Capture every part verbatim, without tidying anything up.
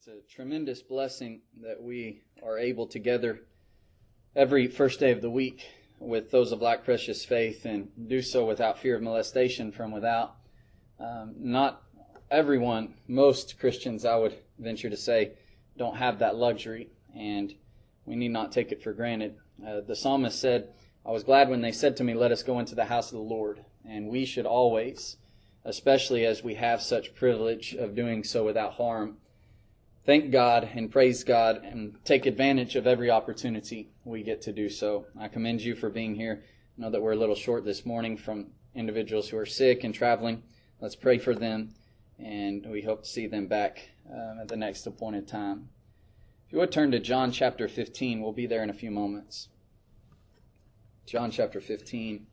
It's a tremendous blessing that we are able to gather every first day of the week with those of like precious faith and do so without fear of molestation from without. Um, not everyone, most Christians, I would venture to say, don't have that luxury, and we need not take it for granted. Uh, the psalmist said, I was glad when they said to me, let us go into the house of the Lord. And we should always, especially as we have such privilege of doing so without harm, thank God and praise God and take advantage of every opportunity we get to do so. I commend you for being here. I know that we're a little short this morning from individuals who are sick and traveling. Let's pray for them, and we hope to see them back um, at the next appointed time. If you would turn to John chapter fifteen, we'll be there in a few moments. John chapter fifteen.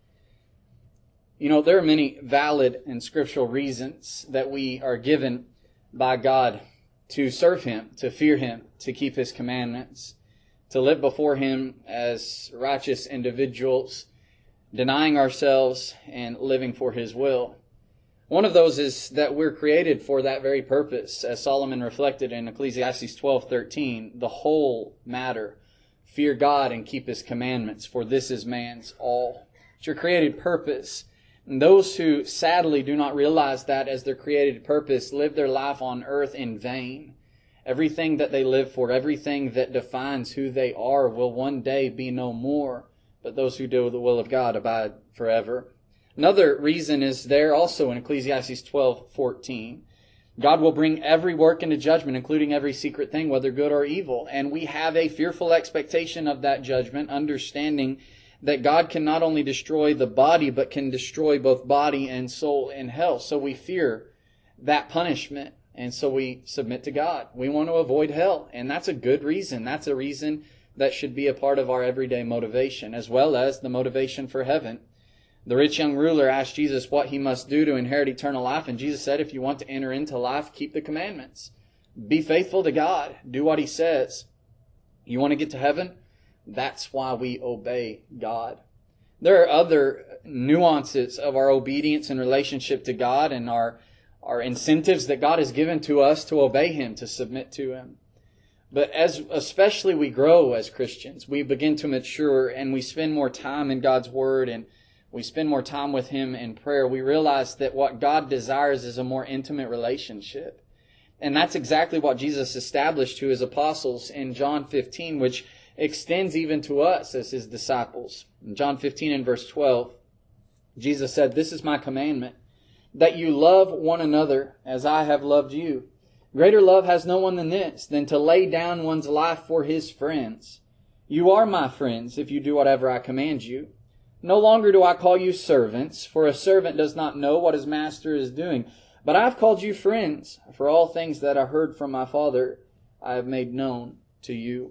You know, there are many valid and scriptural reasons that we are given by God to serve Him, to fear Him, to keep His commandments, to live before Him as righteous individuals, denying ourselves and living for His will. One of those is that we're created for that very purpose, as Solomon reflected in Ecclesiastes twelve thirteen, the whole matter. Fear God and keep His commandments, for this is man's all. It's your created purpose. And those who sadly do not realize that as their created purpose live their life on earth in vain. Everything that they live for, everything that defines who they are will one day be no more. But those who do the will of God abide forever. Another reason is there also in Ecclesiastes twelve fourteen. God will bring every work into judgment, including every secret thing, whether good or evil. And we have a fearful expectation of that judgment, understanding that God can not only destroy the body, but can destroy both body and soul in hell. So we fear that punishment, and so we submit to God. We want to avoid hell, and that's a good reason. That's a reason that should be a part of our everyday motivation, as well as the motivation for heaven. The rich young ruler asked Jesus what he must do to inherit eternal life, and Jesus said, if you want to enter into life, keep the commandments. Be faithful to God. Do what He says. You want to get to heaven? That's why we obey God. There are other nuances of our obedience in relationship to God and our, our incentives that God has given to us to obey Him, to submit to Him. But as especially we grow as Christians, we begin to mature and we spend more time in God's Word and we spend more time with Him in prayer, we realize that what God desires is a more intimate relationship. And that's exactly what Jesus established to His apostles in John fifteen, which extends even to us as His disciples. In John fifteen and verse twelve, Jesus said, this is my commandment, that you love one another as I have loved you. Greater love has no one than this, than to lay down one's life for his friends. You are my friends if you do whatever I command you. No longer do I call you servants, for a servant does not know what his master is doing. But I have called you friends, for all things that I heard from my Father I have made known to you.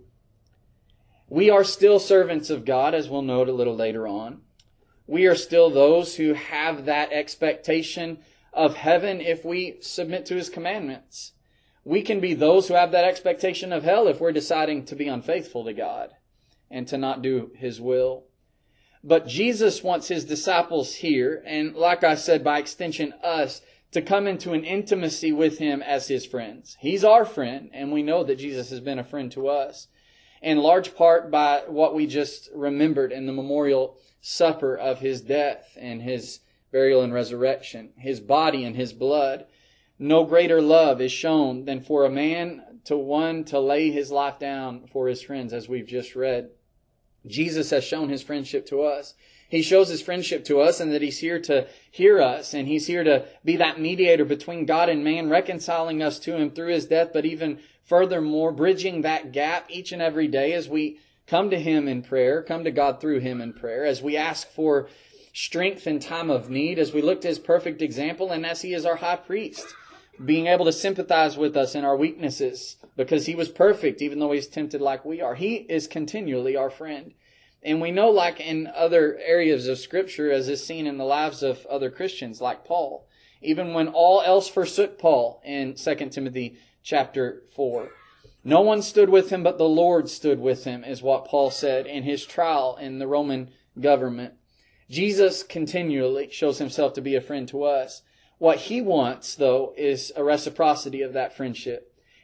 We are still servants of God, as we'll note a little later on. We are still those who have that expectation of heaven if we submit to His commandments. We can be those who have that expectation of hell if we're deciding to be unfaithful to God and to not do His will. But Jesus wants His disciples here, and like I said, by extension us, to come into an intimacy with Him as His friends. He's our friend, and we know that Jesus has been a friend to us. In large part by what we just remembered in the memorial supper of His death and His burial and resurrection, His body and His blood. No greater love is shown than for a man to one to lay his life down for his friends, as we've just read. Jesus has shown His friendship to us. He shows His friendship to us and that He's here to hear us, and He's here to be that mediator between God and man, reconciling us to Him through His death, but even furthermore, bridging that gap each and every day as we come to Him in prayer, come to God through Him in prayer, as we ask for strength in time of need, as we look to His perfect example, and as He is our high priest, being able to sympathize with us in our weaknesses, because He was perfect, even though He's tempted like we are. He is continually our friend. And we know, like in other areas of Scripture, as is seen in the lives of other Christians, like Paul, even when all else forsook Paul in Second Timothy chapter four. No one stood with him, but the Lord stood with him, is what Paul said in his trial in the Roman government. Jesus continually shows Himself to be a friend to us. What He wants, though, is a reciprocity of that friendship.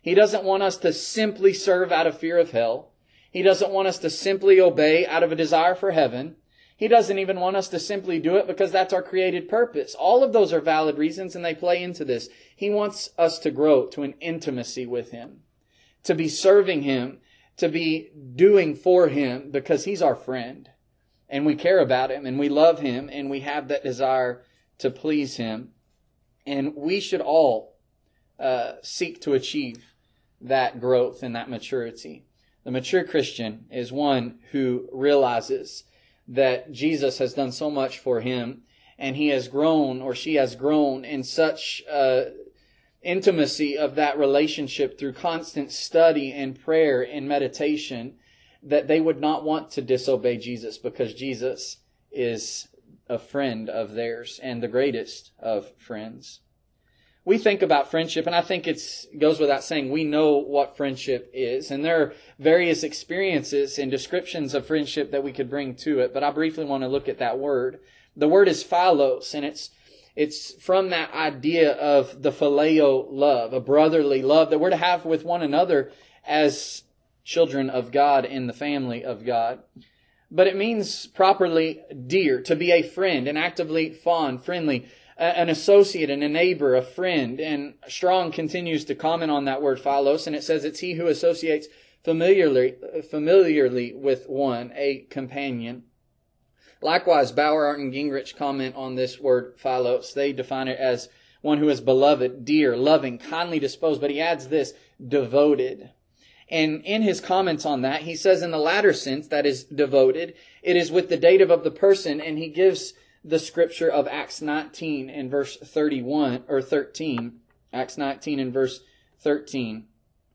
He doesn't want us to simply serve out of fear of hell. He doesn't want us to simply obey out of a desire for heaven. He doesn't even want us to simply do it because that's our created purpose. All of those are valid reasons and they play into this. He wants us to grow to an intimacy with Him, to be serving Him, to be doing for Him because He's our friend. And we care about Him and we love Him and we have that desire to please Him. And we should all uh, seek to achieve that growth and that maturity. The mature Christian is one who realizes that Jesus has done so much for him and he has grown or she has grown in such uh, intimacy of that relationship through constant study and prayer and meditation that they would not want to disobey Jesus because Jesus is a friend of theirs and the greatest of friends. We think about friendship, and I think it goes without saying we know what friendship is. And there are various experiences and descriptions of friendship that we could bring to it, but I briefly want to look at that word. The word is philos, and it's it's from that idea of the phileo love, a brotherly love that we're to have with one another as children of God in the family of God. But it means properly dear, to be a friend, an actively fond, friendly, an associate and a neighbor, a friend. And Strong continues to comment on that word philos, and it says it's he who associates familiarly, familiarly with one, a companion. Likewise, Bauer, Art, and Gingrich comment on this word philos. They define it as one who is beloved, dear, loving, kindly disposed, but he adds this, devoted. And in his comments on that, he says in the latter sense, that is devoted, it is with the dative of the person, and he gives the scripture of Acts nineteen and verse thirty-one, or thirteen, Acts nineteen and verse thirteen,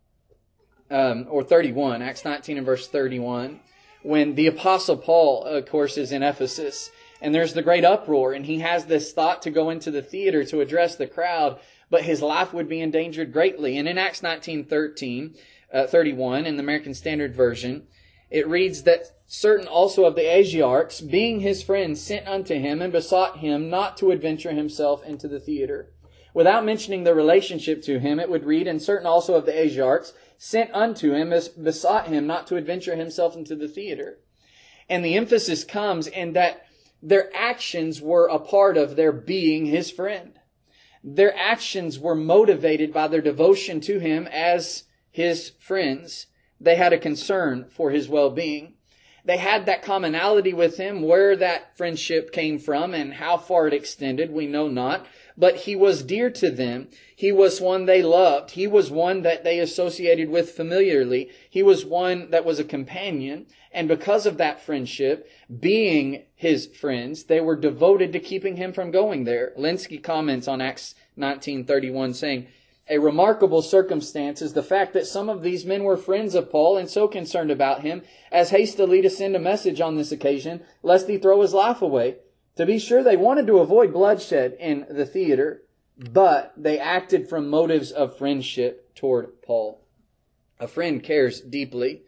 um, or thirty-one, Acts nineteen and verse thirty-one, when the Apostle Paul, of course, is in Ephesus, and there's the great uproar, and he has this thought to go into the theater to address the crowd, but his life would be endangered greatly. And in Acts nineteen thirteen, uh, thirty-one, in the American Standard Version, it reads that certain also of the Asiarchs, being his friends, sent unto him and besought him not to adventure himself into the theater. Without mentioning the relationship to him, it would read, and certain also of the Asiarchs sent unto him, besought him not to adventure himself into the theater. And the emphasis comes in that their actions were a part of their being his friend. Their actions were motivated by their devotion to him as his friends. They had a concern for his well-being. They had that commonality with him. Where that friendship came from and how far it extended, we know not. But he was dear to them. He was one they loved. He was one that they associated with familiarly. He was one that was a companion. And because of that friendship, being his friends, they were devoted to keeping him from going there. Lenski comments on Acts nineteen thirty-one saying, a remarkable circumstance is the fact that some of these men were friends of Paul and so concerned about him as hastily to send a message on this occasion, lest he throw his life away. To be sure, they wanted to avoid bloodshed in the theater, but they acted from motives of friendship toward Paul. A friend cares deeply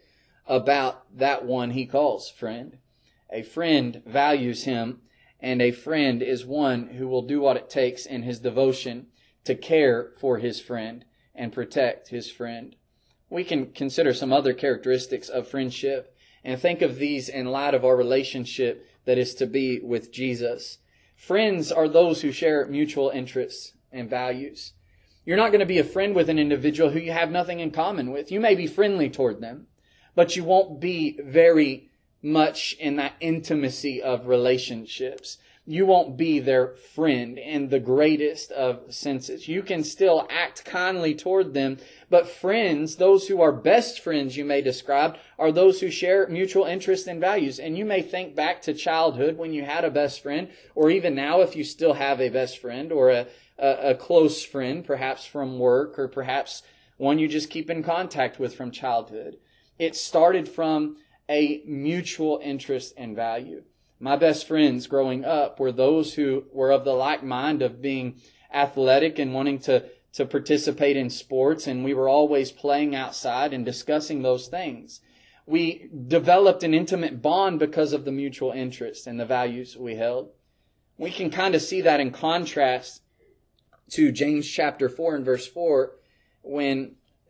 about that one he calls friend. A friend values him, and a friend is one who will do what it takes in his devotion to care for his friend and protect his friend. We can consider some other characteristics of friendship and think of these in light of our relationship that is to be with Jesus. Friends are those who share mutual interests and values. You're not going to be a friend with an individual who you have nothing in common with. You may be friendly toward them, but you won't be very much in that intimacy of relationships. You won't be their friend in the greatest of senses. You can still act kindly toward them, but friends, those who are best friends you may describe, are those who share mutual interests and values. And you may think back to childhood when you had a best friend, or even now if you still have a best friend or a, a, a close friend, perhaps from work or perhaps one you just keep in contact with from childhood. It started from a mutual interest and value. My best friends growing up were those who were of the like mind of being athletic and wanting to, to participate in sports, and we were always playing outside and discussing those things. We developed an intimate bond because of the mutual interest and the values we held. We can kind of see that in contrast to James chapter four and verse four, when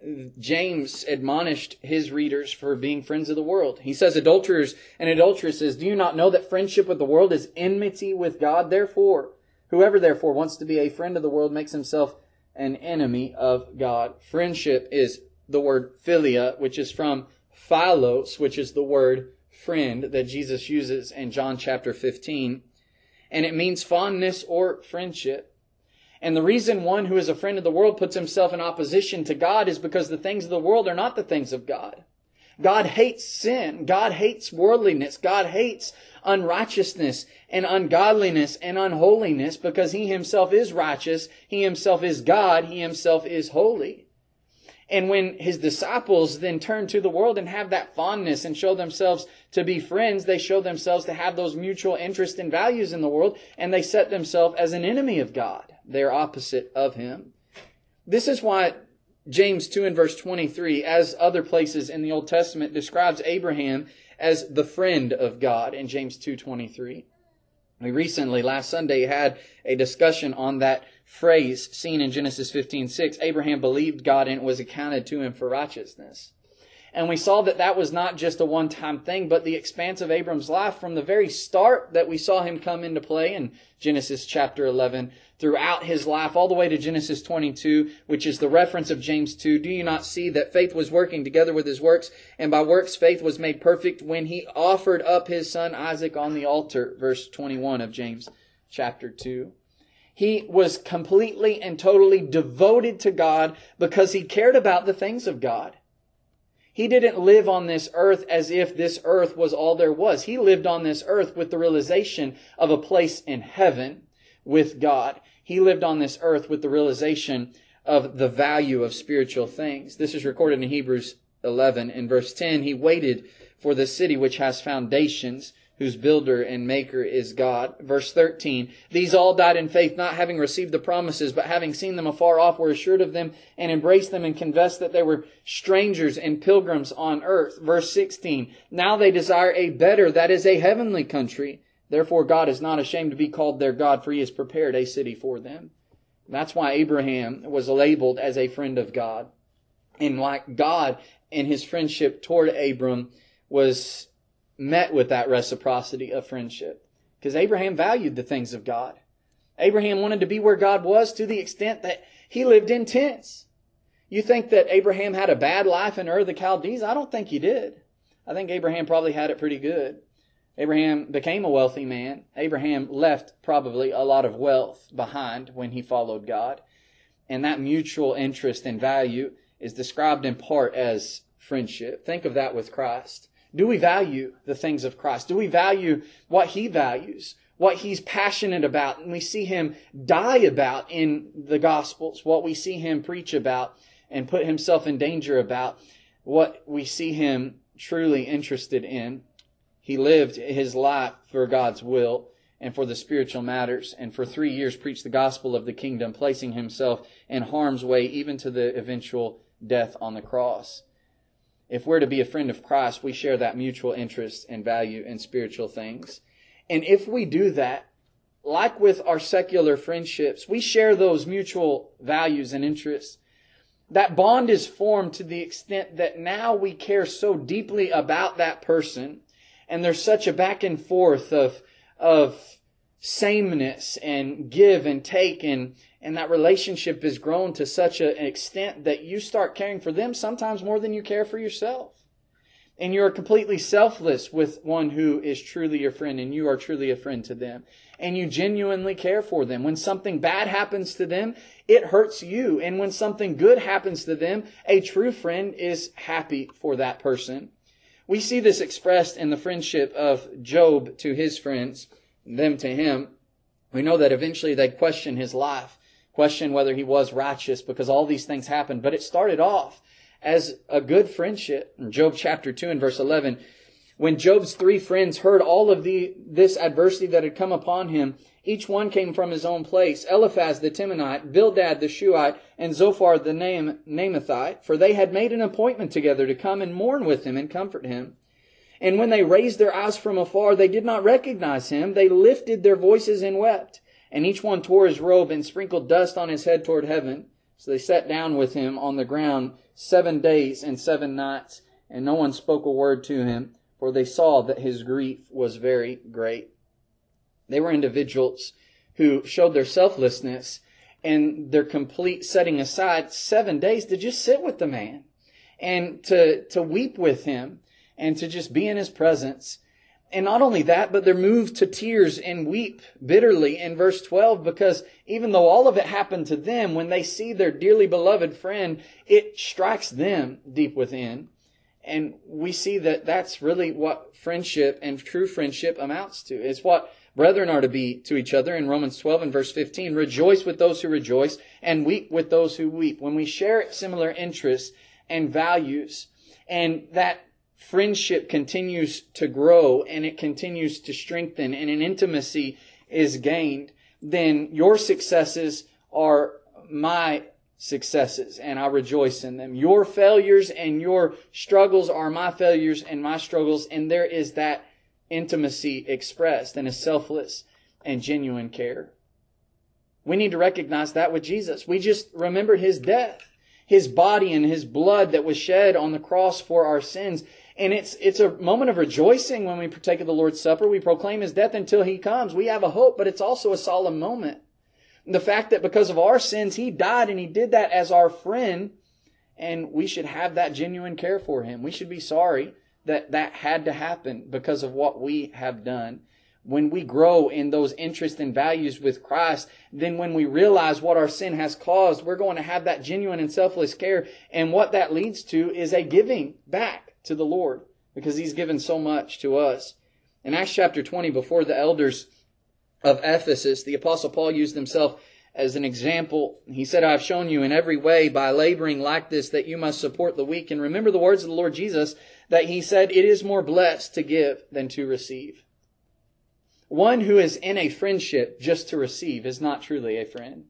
James admonished his readers for being friends of the world. He says, adulterers and adulteresses, do you not know that friendship with the world is enmity with God? Therefore, whoever therefore wants to be a friend of the world makes himself an enemy of God. Friendship is the word philia, which is from philos, which is the word friend that Jesus uses in John chapter fifteen. And it means fondness or friendship. And the reason one who is a friend of the world puts himself in opposition to God is because the things of the world are not the things of God. God hates sin. God hates worldliness. God hates unrighteousness and ungodliness and unholiness because He Himself is righteous. He Himself is God. He Himself is holy. And when His disciples then turn to the world and have that fondness and show themselves to be friends, they show themselves to have those mutual interests and values in the world, and they set themselves as an enemy of God. They're opposite of Him. This is why James two and verse twenty-three, as other places in the Old Testament, describes Abraham as the friend of God in James two twenty-three. We recently, last Sunday, had a discussion on that phrase seen in Genesis fifteen six. Abraham believed God and it was accounted to him for righteousness. And we saw that that was not just a one-time thing, but the expanse of Abram's life from the very start that we saw him come into play in Genesis chapter eleven, throughout his life, all the way to Genesis twenty-two, which is the reference of James two. Do you not see that faith was working together with his works, and by works faith was made perfect when he offered up his son Isaac on the altar? Verse twenty-one of James chapter two. He was completely and totally devoted to God because he cared about the things of God. He didn't live on this earth as if this earth was all there was. He lived on this earth with the realization of a place in heaven with God. He lived on this earth with the realization of the value of spiritual things. This is recorded in Hebrews eleven. In verse ten, he waited for the city which has foundations, whose builder and maker is God. Verse thirteen, these all died in faith, not having received the promises, but having seen them afar off, were assured of them, and embraced them, and confessed that they were strangers and pilgrims on earth. Verse sixteen, now they desire a better, that is a heavenly country. Therefore God is not ashamed to be called their God, for He has prepared a city for them. That's why Abraham was labeled as a friend of God. And like God in His friendship toward Abram was met with that reciprocity of friendship. Because Abraham valued the things of God. Abraham wanted to be where God was to the extent that he lived in tents. You think that Abraham had a bad life in Ur of the Chaldees? I don't think he did. I think Abraham probably had it pretty good. Abraham became a wealthy man. Abraham left probably a lot of wealth behind when he followed God. And that mutual interest and value is described in part as friendship. Think of that with Christ. Do we value the things of Christ? Do we value what He values, what He's passionate about, and we see Him die about in the Gospels, what we see Him preach about and put Himself in danger about, what we see Him truly interested in? He lived His life for God's will and for the spiritual matters, and for three years preached the gospel of the kingdom, placing Himself in harm's way even to the eventual death on the cross. If we're to be a friend of Christ, we share that mutual interest and value in spiritual things. And if we do that, like with our secular friendships, we share those mutual values and interests. That bond is formed to the extent that now we care so deeply about that person, and there's such a back and forth of, of sameness and give and take, and And that relationship has grown to such an extent that you start caring for them sometimes more than you care for yourself. And you're completely selfless with one who is truly your friend, and you are truly a friend to them. And you genuinely care for them. When something bad happens to them, it hurts you. And when something good happens to them, a true friend is happy for that person. We see this expressed in the friendship of Job to his friends, them to him. We know that eventually they question his life. Question whether he was righteous, because all these things happened. But it started off as a good friendship. In Job chapter two and verse eleven, when Job's three friends heard all of the this adversity that had come upon him, each one came from his own place. Eliphaz the Temanite, Bildad the Shuhite, and Zophar the Naamathite, for they had made an appointment together to come and mourn with him and comfort him. And when they raised their eyes from afar, they did not recognize him. They lifted their voices and wept. And each one tore his robe and sprinkled dust on his head toward heaven, So they sat down with him on the ground seven days and seven nights, and no one spoke a word to him, for they saw that his grief was very great. They were individuals who showed their selflessness and their complete setting aside seven days to just sit with the man and to, to weep with him and to just be in his presence. And not only that, but they're moved to tears and weep bitterly in verse twelve, because even though all of it happened to them, when they see their dearly beloved friend, it strikes them deep within. And we see that that's really what friendship and true friendship amounts to. It's what brethren are to be to each other in Romans twelve and verse fifteen. Rejoice with those who rejoice and weep with those who weep. When we share similar interests and values, and that friendship continues to grow and it continues to strengthen and an intimacy is gained, then your successes are my successes and I rejoice in them. Your failures and your struggles are my failures and my struggles, and there is that intimacy expressed in a selfless and genuine care. We need to recognize that with Jesus. We just remember His death, His body and His blood that was shed on the cross for our sins. And it's it's a moment of rejoicing when we partake of the Lord's Supper. We proclaim His death until He comes. We have a hope, but it's also a solemn moment. The fact that because of our sins, He died, and He did that as our friend, and we should have that genuine care for Him. We should be sorry that that had to happen because of what we have done. When we grow in those interests and values with Christ, then when we realize what our sin has caused, we're going to have that genuine and selfless care. And what that leads to is a giving back to the Lord, because He's given so much to us. In Acts chapter twenty, before the elders of Ephesus, the Apostle Paul used himself as an example. He said, I have shown you in every way by laboring like this that you must support the weak. And remember the words of the Lord Jesus, that He said, it is more blessed to give than to receive. One who is in a friendship just to receive is not truly a friend.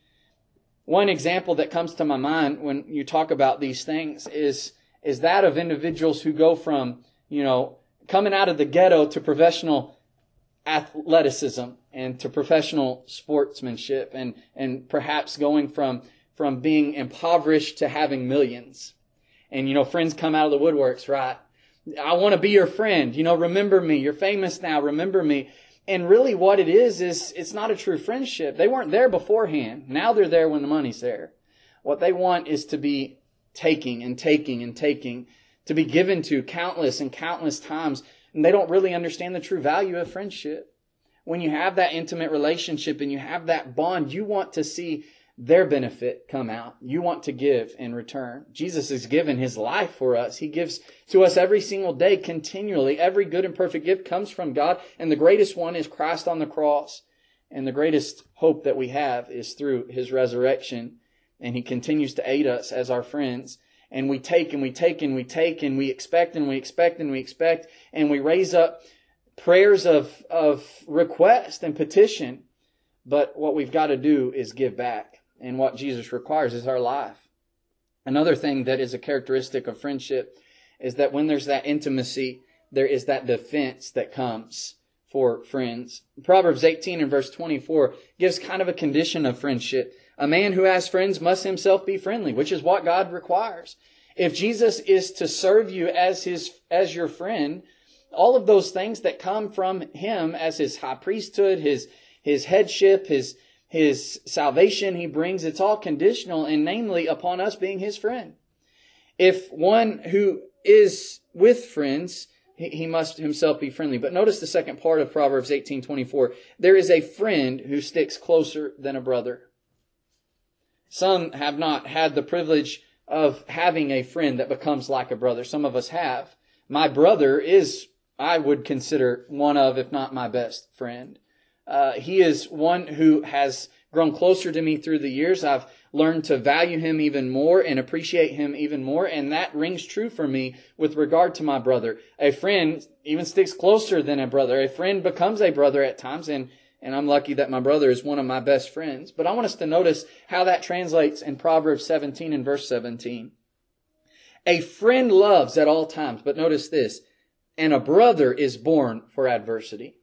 One example that comes to my mind when you talk about these things is, is that of individuals who go from, you know, coming out of the ghetto to professional athleticism and to professional sportsmanship, and, and perhaps going from, from being impoverished to having millions. And, you know, friends come out of the woodworks, right? I want to be your friend. You know, remember me. You're famous now. Remember me. And really what it is, is it's not a true friendship. They weren't there beforehand. Now they're there when the money's there. What they want is to be taking and taking and taking, to be given to countless and countless times. And they don't really understand the true value of friendship. When you have that intimate relationship and you have that bond, you want to see their benefit come out. You want to give in return. Jesus has given His life for us. He gives to us every single day, continually. Every good and perfect gift comes from God. And the greatest one is Christ on the cross. And the greatest hope that we have is through His resurrection. And He continues to aid us as our friends. And we take and we take and we take and we expect and we expect and we expect. And we raise up prayers of, of request and petition. But what we've got to do is give back. And what Jesus requires is our life. Another thing that is a characteristic of friendship is that when there's that intimacy, there is that defense that comes for friends. Proverbs eighteen and verse twenty-four gives kind of a condition of friendship. A man who has friends must himself be friendly, which is what God requires. If Jesus is to serve you as his, as your friend, all of those things that come from Him as His high priesthood, His, His headship, His, His salvation He brings, it's all conditional, and namely upon us being His friend. If one who is with friends, he must himself be friendly. But notice the second part of Proverbs eighteen twenty-four. There is a friend who sticks closer than a brother. Some have not had the privilege of having a friend that becomes like a brother. Some of us have. My brother is, I would consider, one of, if not my best friend. Uh, he is one who has grown closer to me through the years. I've learned to value him even more and appreciate him even more. And that rings true for me with regard to my brother. A friend even sticks closer than a brother. A friend becomes a brother at times. And, and I'm lucky that my brother is one of my best friends. But I want us to notice how that translates in Proverbs seventeen and verse seventeen. A friend loves at all times. But notice this. And a brother is born for adversity.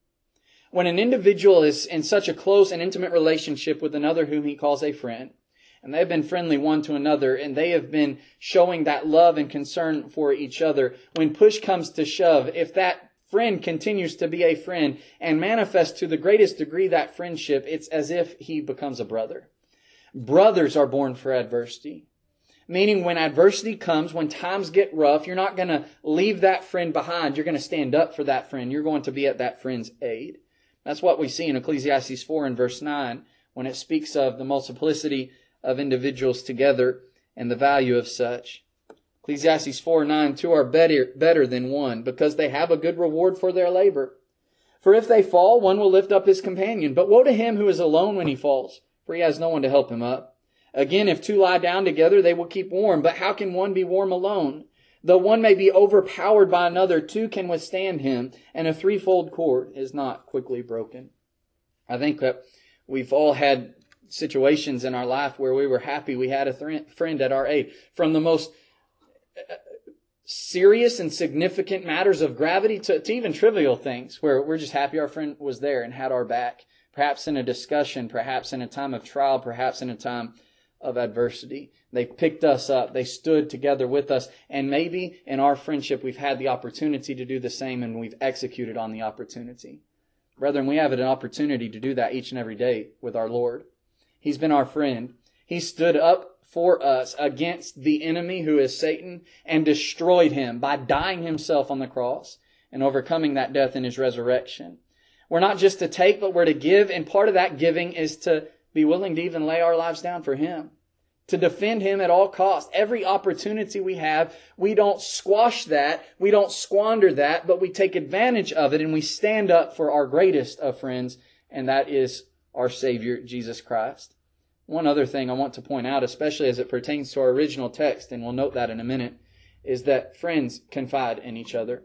When an individual is in such a close and intimate relationship with another whom he calls a friend, and they've been friendly one to another, and they have been showing that love and concern for each other. When push comes to shove, if that friend continues to be a friend and manifests to the greatest degree that friendship, it's as if he becomes a brother. Brothers are born for adversity. Meaning when adversity comes, when times get rough, you're not going to leave that friend behind. You're going to stand up for that friend. You're going to be at that friend's aid. That's what we see in Ecclesiastes four and verse nine when it speaks of the multiplicity of individuals together and the value of such. Ecclesiastes four nine, two are better, better than one because they have a good reward for their labor. For if they fall, one will lift up his companion. But woe to him who is alone when he falls, for he has no one to help him up. Again, if two lie down together, they will keep warm. But how can one be warm alone? Though one may be overpowered by another, two can withstand him, and a threefold cord is not quickly broken. I think that we've all had situations in our life where we were happy we had a th- friend at our aid. From the most serious and significant matters of gravity to, to even trivial things where we're just happy our friend was there and had our back. Perhaps in a discussion, perhaps in a time of trial, perhaps in a time of adversity. They picked us up. They stood together with us. And maybe in our friendship, we've had the opportunity to do the same and we've executed on the opportunity. Brethren, we have an opportunity to do that each and every day with our Lord. He's been our friend. He stood up for us against the enemy who is Satan and destroyed him by dying himself on the cross and overcoming that death in his resurrection. We're not just to take, but we're to give. And part of that giving is to be willing to even lay our lives down for him, to defend him at all costs. Every opportunity we have, we don't squash that, we don't squander that, but we take advantage of it and we stand up for our greatest of friends, and that is our Savior, Jesus Christ. One other thing I want to point out, especially as it pertains to our original text, and we'll note that in a minute, is that friends confide in each other.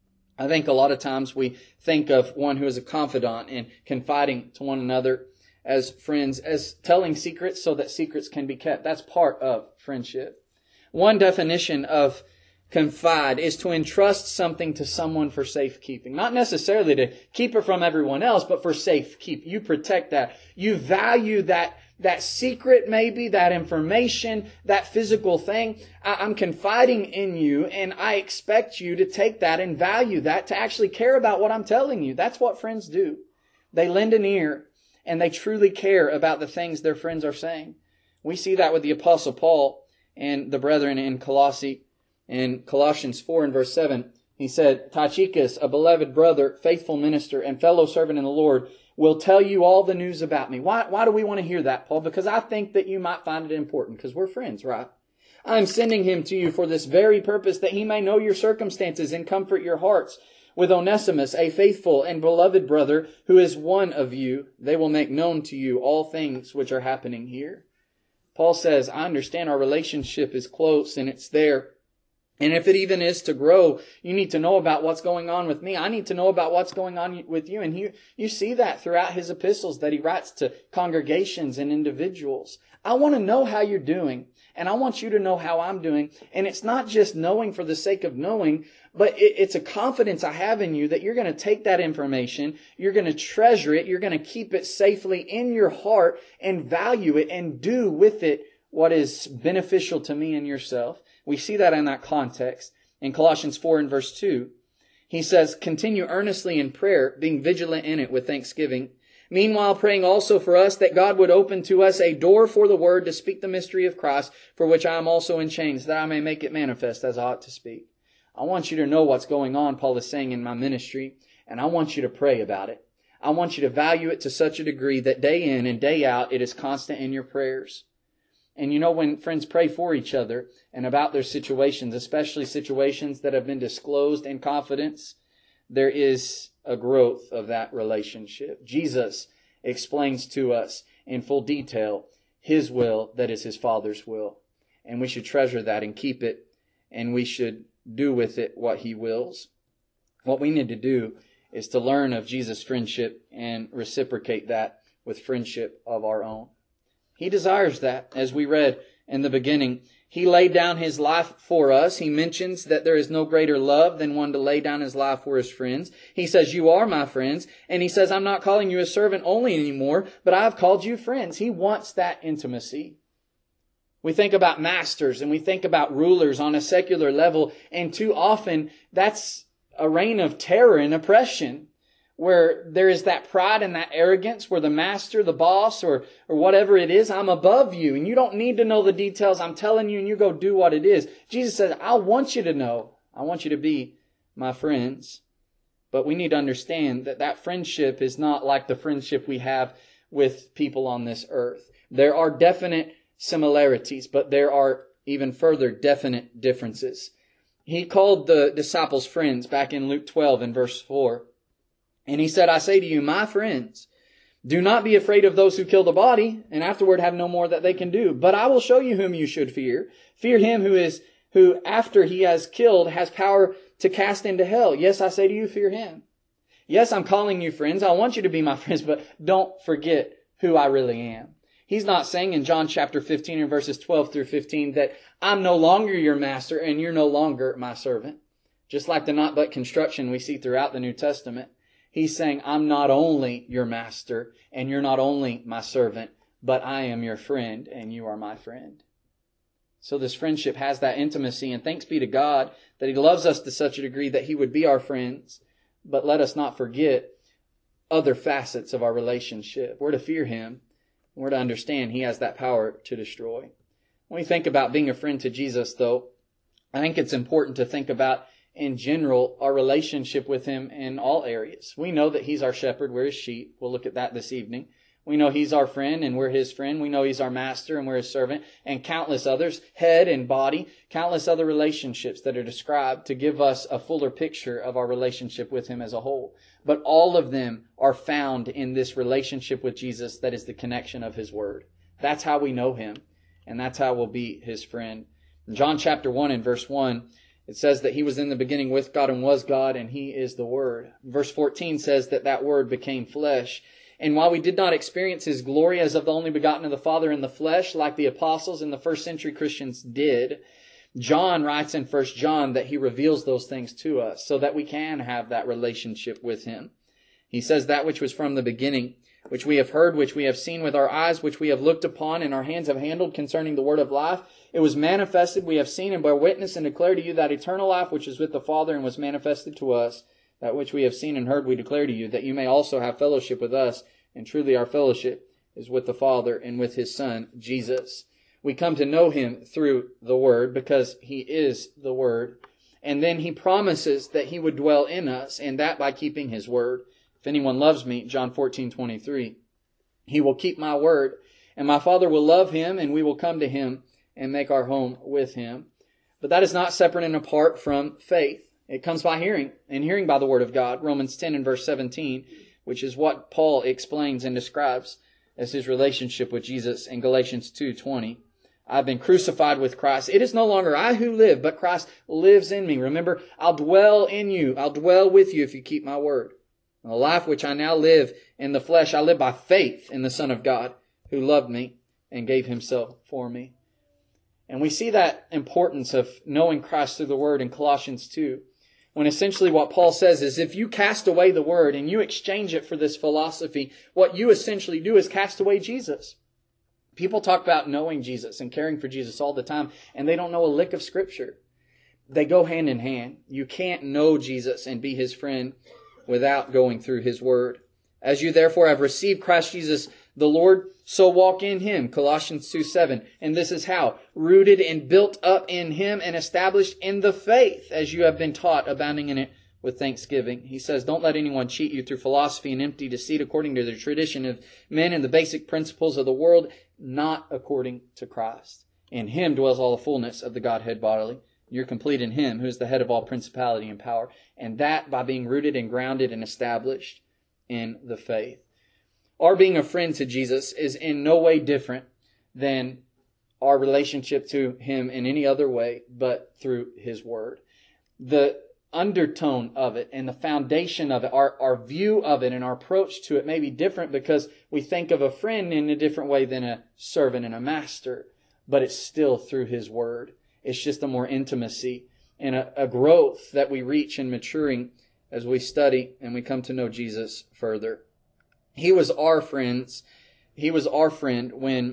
I think a lot of times we think of one who is a confidant and confiding to one another as friends, as telling secrets so that secrets can be kept. That's part of friendship. One definition of confide is to entrust something to someone for safekeeping. Not necessarily to keep it from everyone else, but for safekeep. You protect that. You value that, that secret maybe, that information, that physical thing. I, I'm confiding in you and I expect you to take that and value that, to actually care about what I'm telling you. That's what friends do. They lend an ear. And they truly care about the things their friends are saying. We see that with the Apostle Paul and the brethren in Colossae. In Colossians four and verse seven, he said, Tychicus, a beloved brother, faithful minister, and fellow servant in the Lord, will tell you all the news about me. Why, why do we want to hear that, Paul? Because I think that you might find it important, because we're friends, right? I'm sending him to you for this very purpose, that he may know your circumstances and comfort your hearts. With Onesimus, a faithful and beloved brother, who is one of you, they will make known to you all things which are happening here. Paul says, I understand our relationship is close and it's there. And if it even is to grow, you need to know about what's going on with me. I need to know about what's going on with you. And you, you see that throughout his epistles that he writes to congregations and individuals. I want to know how you're doing. And I want you to know how I'm doing. And it's not just knowing for the sake of knowing, but it's a confidence I have in you that you're going to take that information, you're going to treasure it, you're going to keep it safely in your heart and value it and do with it what is beneficial to me and yourself. We see that in that context. In Colossians four and verse two, he says, continue earnestly in prayer, being vigilant in it with thanksgiving. Meanwhile, praying also for us that God would open to us a door for the word to speak the mystery of Christ, for which I am also in chains, that I may make it manifest as I ought to speak. I want you to know what's going on, Paul is saying, in my ministry, and I want you to pray about it. I want you to value it to such a degree that day in and day out, it is constant in your prayers. And you know, when friends pray for each other and about their situations, especially situations that have been disclosed in confidence, there is a growth of that relationship. Jesus explains to us in full detail His will, that is His Father's will. And we should treasure that and keep it, and we should do with it what He wills. What we need to do is to learn of Jesus' friendship and reciprocate that with friendship of our own. He desires that, as we read in the beginning. He laid down His life for us. He mentions that there is no greater love than one to lay down his life for his friends. He says, you are my friends. And He says, I'm not calling you a servant only anymore, but I have called you friends. He wants that intimacy. We think about masters and we think about rulers on a secular level, and too often that's a reign of terror and oppression, where there is that pride and that arrogance where the master, the boss, or, or whatever it is, I'm above you and you don't need to know the details. I'm telling you and you go do what it is. Jesus says, I want you to know. I want you to be my friends. But we need to understand that that friendship is not like the friendship we have with people on this earth. There are definite similarities, but there are even further definite differences. He called the disciples friends back in Luke twelve and verse four. And he said, I say to you, my friends, do not be afraid of those who kill the body and afterward have no more that they can do. But I will show you whom you should fear. Fear him who is, who after he has killed has power to cast into hell. Yes, I say to you, fear him. Yes, I'm calling you friends. I want you to be my friends, but don't forget who I really am. He's not saying in John chapter fifteen and verses twelve through fifteen that I'm no longer your master and you're no longer my servant. Just like the not but construction we see throughout the New Testament. He's saying, I'm not only your master and you're not only my servant, but I am your friend and you are my friend. So this friendship has that intimacy, and thanks be to God that He loves us to such a degree that He would be our friends. But let us not forget other facets of our relationship. We're to fear Him. We're to understand He has that power to destroy. When we think about being a friend to Jesus, though, I think it's important to think about in general, our relationship with Him in all areas. We know that He's our shepherd, we're His sheep. We'll look at that this evening. We know He's our friend and we're His friend. We know He's our master and we're His servant, and countless others, head and body, countless other relationships that are described to give us a fuller picture of our relationship with Him as a whole. But all of them are found in this relationship with Jesus that is the connection of His Word. That's how we know Him, and that's how we'll be His friend. In John chapter one and verse one, it says that He was in the beginning with God and was God, and He is the Word. Verse fourteen says that that Word became flesh. And while we did not experience His glory as of the only begotten of the Father in the flesh, like the apostles and the first century Christians did, John writes in First John that he reveals those things to us so that we can have that relationship with Him. He says that which was from the beginning, which we have heard, which we have seen with our eyes, which we have looked upon, and our hands have handled concerning the word of life. It was manifested, we have seen and bear witness and declare to you that eternal life which is with the Father and was manifested to us. That which we have seen and heard we declare to you, that you may also have fellowship with us. And truly our fellowship is with the Father and with His Son, Jesus. We come to know Him through the Word because He is the Word. And then He promises that He would dwell in us, and that by keeping His Word. If anyone loves me, John fourteen twenty-three, he will keep my word, and my Father will love him, and we will come to him and make our home with him. But that is not separate and apart from faith. It comes by hearing, and hearing by the word of God. Romans ten and verse seventeen, which is what Paul explains and describes as his relationship with Jesus in Galatians two twenty. I've been crucified with Christ. It is no longer I who live, but Christ lives in me. Remember, I'll dwell in you. I'll dwell with you if you keep my word. And the life which I now live in the flesh, I live by faith in the Son of God, who loved me and gave Himself for me. And we see that importance of knowing Christ through the Word in Colossians two, when essentially what Paul says is if you cast away the Word and you exchange it for this philosophy, what you essentially do is cast away Jesus. People talk about knowing Jesus and caring for Jesus all the time, and they don't know a lick of Scripture. They go hand in hand. You can't know Jesus and be His friend without going through His Word. As you therefore have received Christ Jesus the Lord, so walk in Him. Colossians two seven. And this is how? Rooted and built up in Him and established in the faith, as you have been taught, abounding in it with thanksgiving. He says, don't let anyone cheat you through philosophy and empty deceit according to the tradition of men and the basic principles of the world, not according to Christ. In Him dwells all the fullness of the Godhead bodily. You're complete in Him, who is the head of all principality and power. And that by being rooted and grounded and established in the faith. Our being a friend to Jesus is in no way different than our relationship to Him in any other way but through His Word. The undertone of it and the foundation of it, our, our view of it and our approach to it may be different because we think of a friend in a different way than a servant and a master, but it's still through His Word. It's just a more intimacy and a, a growth that we reach in maturing as we study and we come to know Jesus further. He was our friends. He was our friend when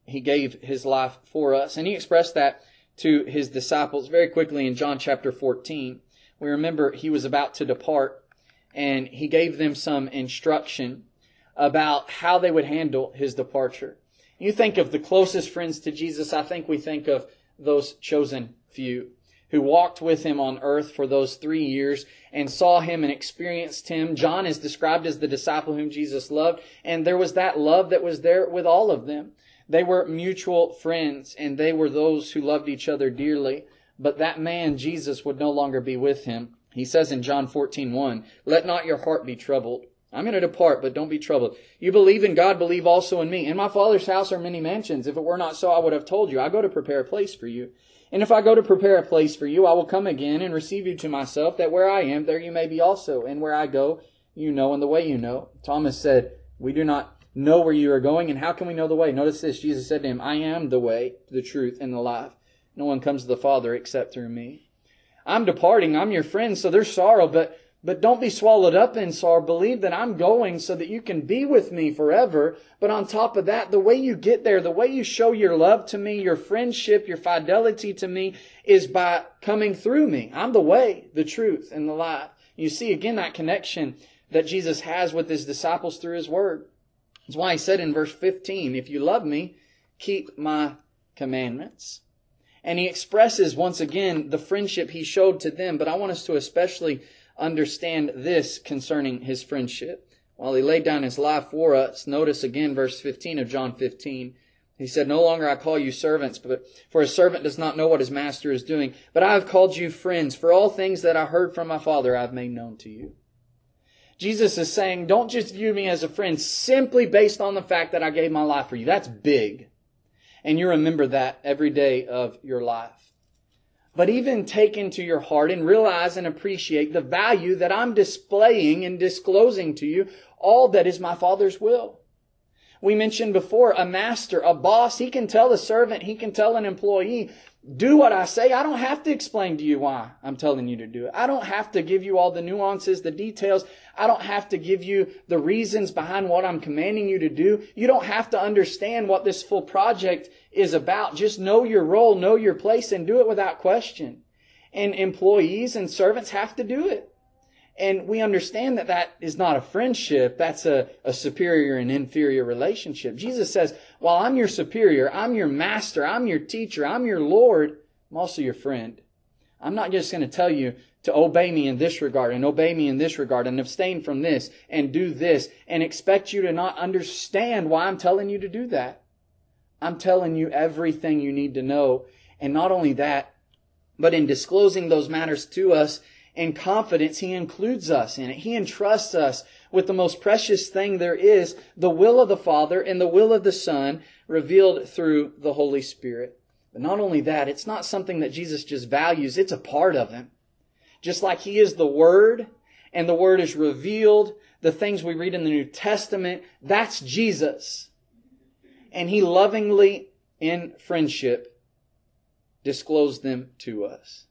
He gave His life for us. And He expressed that to His disciples very quickly in John chapter fourteen. We remember He was about to depart, and He gave them some instruction about how they would handle His departure. You think of the closest friends to Jesus, I think we think of those chosen few who walked with Him on earth for those three years and saw Him and experienced Him. John is described as the disciple whom Jesus loved, and there was that love that was there with all of them. They were mutual friends, and they were those who loved each other dearly. But that man, Jesus, would no longer be with him. He says in John fourteen one, "Let not your heart be troubled. I'm going to depart, but don't be troubled. You believe in God, believe also in me. In my Father's house are many mansions. If it were not so, I would have told you. I go to prepare a place for you. And if I go to prepare a place for you, I will come again and receive you to myself, that where I am, there you may be also. And where I go, you know, and the way you know." Thomas said, "We do not know where you are going, and how can we know the way?" Notice this. Jesus said to him, "I am the way, the truth, and the life. No one comes to the Father except through me." I'm departing. I'm your friend, so there's sorrow, but But don't be swallowed up in sorrow. Believe that I'm going so that you can be with me forever. But on top of that, the way you get there, the way you show your love to me, your friendship, your fidelity to me, is by coming through me. I'm the way, the truth, and the life. You see again that connection that Jesus has with His disciples through His Word. That's why He said in verse fifteen, "If you love me, keep my commandments." And He expresses once again the friendship He showed to them. But I want us to especially understand this concerning His friendship. While He laid down His life for us, notice again verse fifteen of John fifteen. He said, "No longer I call you servants, but for a servant does not know what his master is doing. But I have called you friends, for all things that I heard from my Father I have made known to you." Jesus is saying, don't just view me as a friend simply based on the fact that I gave my life for you. That's big. And you remember that every day of your life. But even take into your heart and realize and appreciate the value that I'm displaying and disclosing to you all that is my Father's will. We mentioned before, a master, a boss, he can tell a servant, he can tell an employee, do what I say. I don't have to explain to you why I'm telling you to do it. I don't have to give you all the nuances, the details. I don't have to give you the reasons behind what I'm commanding you to do. You don't have to understand what this full project is about. Just know your role, know your place, and do it without question. And employees and servants have to do it. And we understand that that is not a friendship. That's a, a superior and inferior relationship. Jesus says, while I'm your superior, I'm your master, I'm your teacher, I'm your Lord, I'm also your friend. I'm not just going to tell you to obey me in this regard and obey me in this regard and abstain from this and do this and expect you to not understand why I'm telling you to do that. I'm telling you everything you need to know. And not only that, but in disclosing those matters to us, in confidence, He includes us in it. He entrusts us with the most precious thing there is, the will of the Father and the will of the Son, revealed through the Holy Spirit. But not only that, it's not something that Jesus just values, it's a part of Him. Just like He is the Word, and the Word is revealed, the things we read in the New Testament, that's Jesus. And He lovingly, in friendship, disclosed them to us.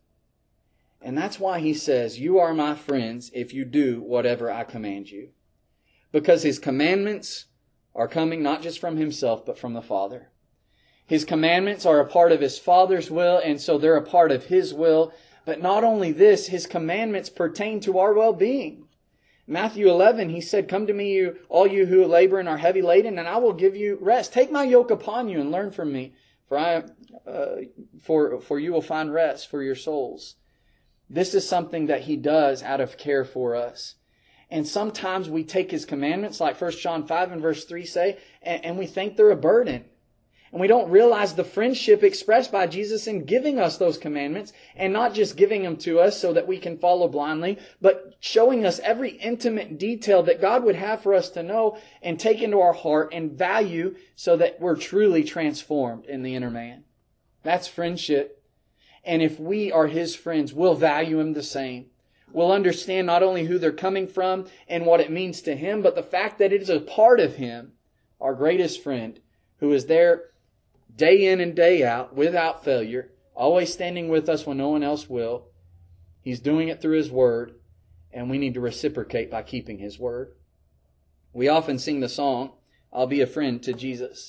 And that's why He says, you are my friends if you do whatever I command you. Because His commandments are coming not just from Himself, but from the Father. His commandments are a part of His Father's will, and so they're a part of His will. But not only this, His commandments pertain to our well-being. Matthew eleven, He said, "Come to me, you, all you who labor and are heavy laden, and I will give you rest. Take my yoke upon you and learn from me, for I, uh, for for you will find rest for your souls." This is something that He does out of care for us. And sometimes we take His commandments, like First John five and verse three say, and, and we think they're a burden. And we don't realize the friendship expressed by Jesus in giving us those commandments, and not just giving them to us so that we can follow blindly, but showing us every intimate detail that God would have for us to know and take into our heart and value so that we're truly transformed in the inner man. That's friendship. And if we are His friends, we'll value Him the same. We'll understand not only who they're coming from and what it means to Him, but the fact that it is a part of Him, our greatest friend, who is there day in and day out, without failure, always standing with us when no one else will. He's doing it through His Word, and we need to reciprocate by keeping His Word. We often sing the song, "I'll be a friend to Jesus."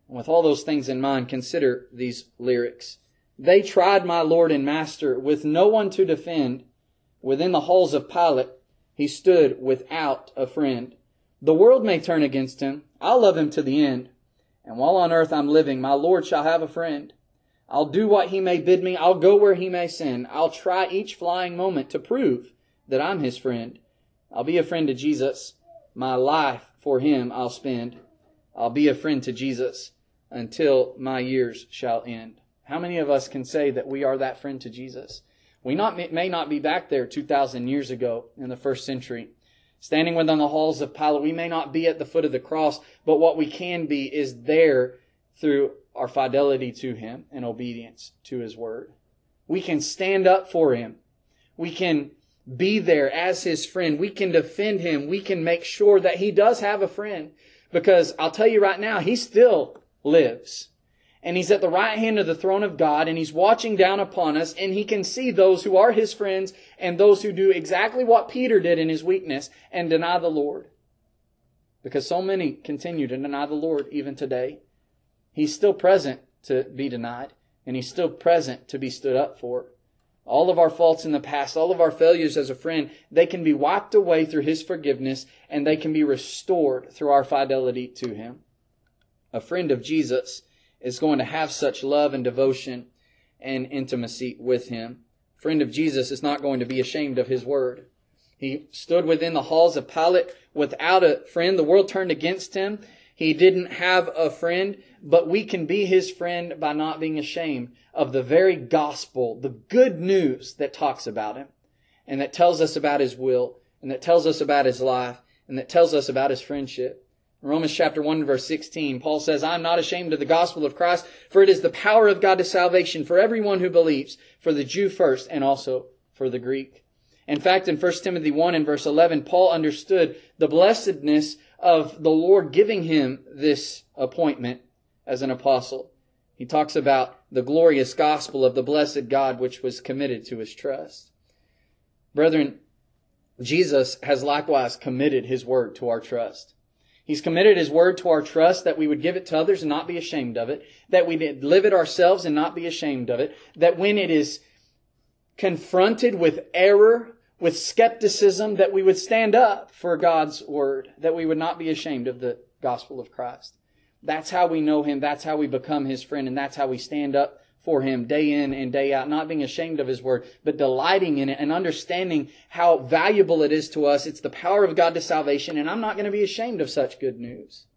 With all those things in mind, consider these lyrics. They tried my Lord and Master with no one to defend. Within the halls of Pilate, he stood without a friend. The world may turn against him. I'll love him to the end. And while on earth I'm living, my Lord shall have a friend. I'll do what he may bid me. I'll go where he may send. I'll try each flying moment to prove that I'm his friend. I'll be a friend to Jesus. My life for him I'll spend. I'll be a friend to Jesus until my years shall end. How many of us can say that we are that friend to Jesus? We not, may not be back there two thousand years ago in the first century, standing within the halls of Pilate. We may not be at the foot of the cross, but what we can be is there through our fidelity to him and obedience to his word. We can stand up for him. We can be there as his friend. We can defend him. We can make sure that he does have a friend. Because I'll tell you right now, he still lives. And he's at the right hand of the throne of God, and he's watching down upon us, and he can see those who are his friends and those who do exactly what Peter did in his weakness and deny the Lord. Because so many continue to deny the Lord even today. He's still present to be denied, and he's still present to be stood up for. All of our faults in the past, all of our failures as a friend, they can be wiped away through his forgiveness, and they can be restored through our fidelity to him. A friend of Jesus is going to have such love and devotion and intimacy with him. A friend of Jesus is not going to be ashamed of his word. He stood within the halls of Pilate without a friend. The world turned against him. He didn't have a friend, but we can be his friend by not being ashamed of the very gospel, the good news that talks about him and that tells us about his will and that tells us about his life and that tells us about his friendship. In Romans chapter one verse sixteen, Paul says, I am not ashamed of the gospel of Christ, for it is the power of God to salvation for everyone who believes, for the Jew first and also for the Greek. In fact, in First Timothy one and verse eleven, Paul understood the blessedness of the Lord giving him this appointment as an apostle. He talks about the glorious gospel of the blessed God which was committed to his trust. Brethren, Jesus has likewise committed his word to our trust. He's committed his word to our trust that we would give it to others and not be ashamed of it, that we would live it ourselves and not be ashamed of it, that when it is confronted with error, with skepticism, that we would stand up for God's word, that we would not be ashamed of the gospel of Christ. That's how we know him. That's how we become his friend. And that's how we stand up for him day in and day out, not being ashamed of his word, but delighting in it and understanding how valuable it is to us. It's the power of God to salvation, and I'm not going to be ashamed of such good news.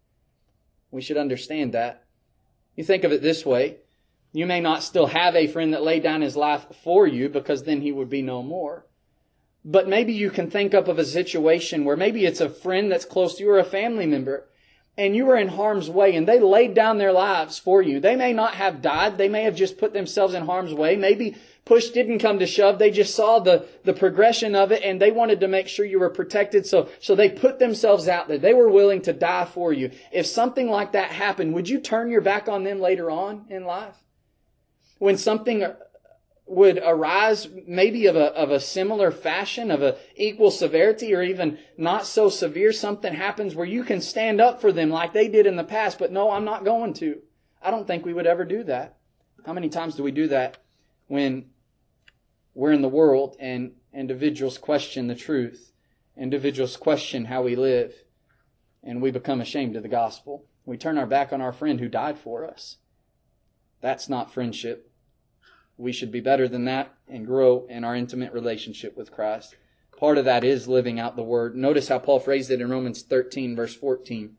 We should understand that. You think of it this way. You may not still have a friend that laid down his life for you, because then he would be no more. But maybe you can think up of a situation where maybe it's a friend that's close to you or a family member, and you were in harm's way and they laid down their lives for you. They may not have died. They may have just put themselves in harm's way. Maybe push didn't come to shove. They just saw the, the progression of it and they wanted to make sure you were protected. So, so they put themselves out there. They were willing to die for you. If something like that happened, would you turn your back on them later on in life? When something would arise maybe of a, of a similar fashion, of a equal severity, or even not so severe, something happens where you can stand up for them like they did in the past, but no, I'm not going to. I don't think we would ever do that. How many times do we do that when we're in the world and individuals question the truth, individuals question how we live, and we become ashamed of the gospel? We turn our back on our friend who died for us. That's not friendship. We should be better than that and grow in our intimate relationship with Christ. Part of that is living out the Word. Notice how Paul phrased it in Romans thirteen, verse fourteen.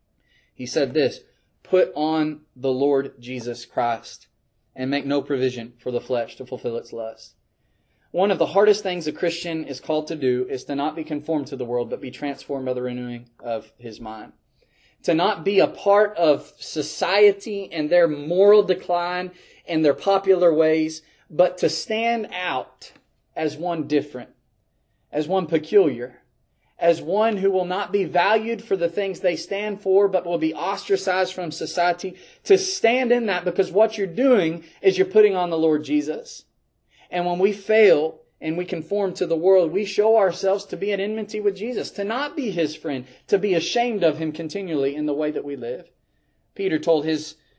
He said this, put on the Lord Jesus Christ and make no provision for the flesh to fulfill its lust. One of the hardest things a Christian is called to do is to not be conformed to the world, but be transformed by the renewing of his mind. To not be a part of society and their moral decline and their popular ways, but to stand out as one different, as one peculiar, as one who will not be valued for the things they stand for, but will be ostracized from society. To stand in that, because what you're doing is you're putting on the Lord Jesus. And when we fail and we conform to the world, we show ourselves to be at enmity with Jesus, to not be his friend, to be ashamed of him continually in the way that we live. Peter told his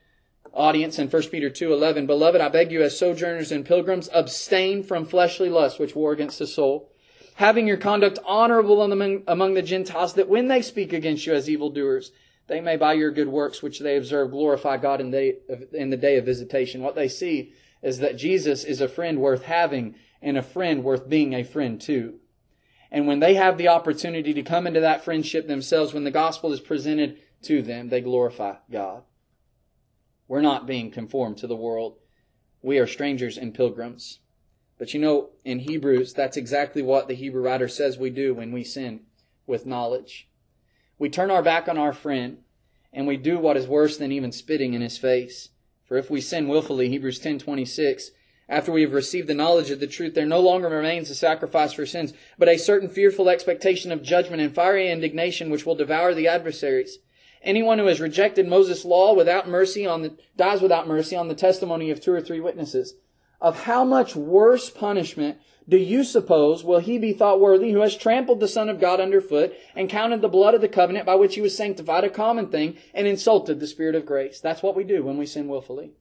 audience in First Peter two eleven. Beloved, I beg you as sojourners and pilgrims, abstain from fleshly lusts which war against the soul, having your conduct honorable among, among the Gentiles, that when they speak against you as evildoers, they may by your good works which they observe glorify God in, they, in the day of visitation. What they see is that Jesus is a friend worth having and a friend worth being a friend to. And when they have the opportunity to come into that friendship themselves, when the gospel is presented to them, they glorify God. We're not being conformed to the world. We are strangers and pilgrims. But you know, in Hebrews, that's exactly what the Hebrew writer says we do when we sin with knowledge. We turn our back on our friend, and we do what is worse than even spitting in his face. For if we sin willfully, Hebrews ten twenty-six, after we have received the knowledge of the truth, there no longer remains a sacrifice for sins, but a certain fearful expectation of judgment and fiery indignation which will devour the adversaries. Anyone who has rejected Moses' law without mercy on the, dies without mercy on the testimony of two or three witnesses. Of how much worse punishment do you suppose will he be thought worthy who has trampled the Son of God underfoot and counted the blood of the covenant by which he was sanctified a common thing and insulted the Spirit of grace? That's what we do when we sin willfully.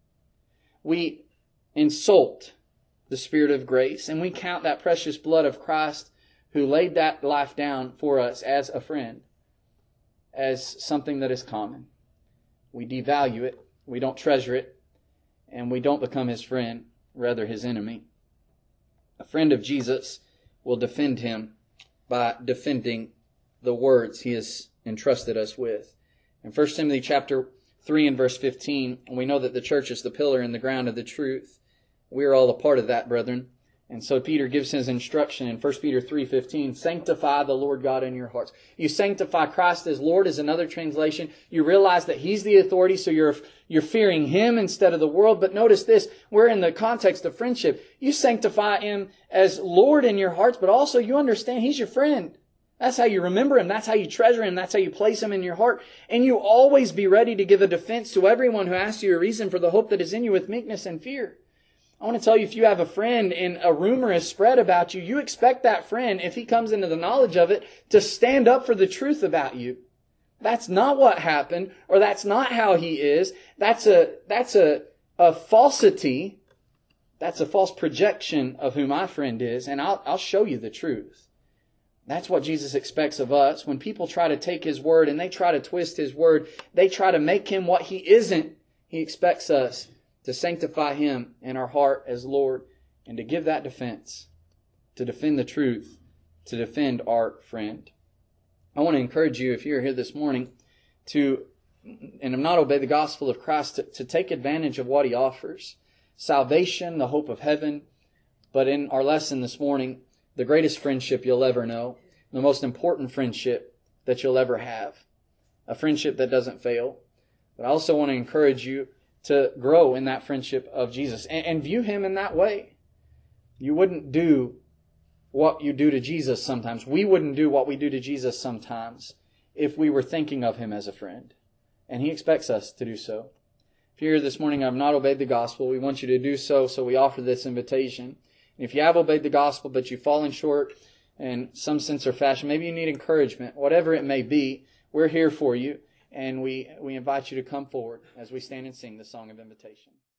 We insult the Spirit of grace, and we count that precious blood of Christ who laid that life down for us as a friend, as something that is common. We devalue it, we don't treasure it, and we don't become his friend, rather his enemy. A friend of Jesus will defend him by defending the words he has entrusted us with. In First Timothy chapter three and verse fifteen, we know that the church is the pillar and the ground of the truth. We are all a part of that, brethren. And so Peter gives his instruction in First Peter three fifteen, sanctify the Lord God in your hearts. You sanctify Christ as Lord is another translation. You realize that He's the authority, so you're, you're fearing Him instead of the world. But notice this, we're in the context of friendship. You sanctify Him as Lord in your hearts, but also you understand He's your friend. That's how you remember Him. That's how you treasure Him. That's how you place Him in your heart. And you always be ready to give a defense to everyone who asks you a reason for the hope that is in you with meekness and fear. I want to tell you, if you have a friend and a rumor is spread about you, you expect that friend, if he comes into the knowledge of it, to stand up for the truth about you. That's not what happened, or that's not how he is. That's a, that's a, a falsity. That's a false projection of who my friend is, and I'll, I'll show you the truth. That's what Jesus expects of us. When people try to take His word and they try to twist His word, they try to make Him what He isn't. He expects us to sanctify Him in our heart as Lord and to give that defense, to defend the truth, to defend our friend. I want to encourage you, if you're here this morning, to, and have not obeyed the gospel of Christ, to, to take advantage of what He offers. Salvation, the hope of heaven, but in our lesson this morning, the greatest friendship you'll ever know, the most important friendship that you'll ever have, a friendship that doesn't fail. But I also want to encourage you to grow in that friendship of Jesus and, and view Him in that way. You wouldn't do what you do to Jesus sometimes. We wouldn't do what we do to Jesus sometimes if we were thinking of Him as a friend. And He expects us to do so. If you're here this morning and have not obeyed the gospel, we want you to do so, so we offer this invitation. And if you have obeyed the gospel, but you've fallen short in some sense or fashion, maybe you need encouragement, whatever it may be, we're here for you. And we, we invite you to come forward as we stand and sing the song of invitation.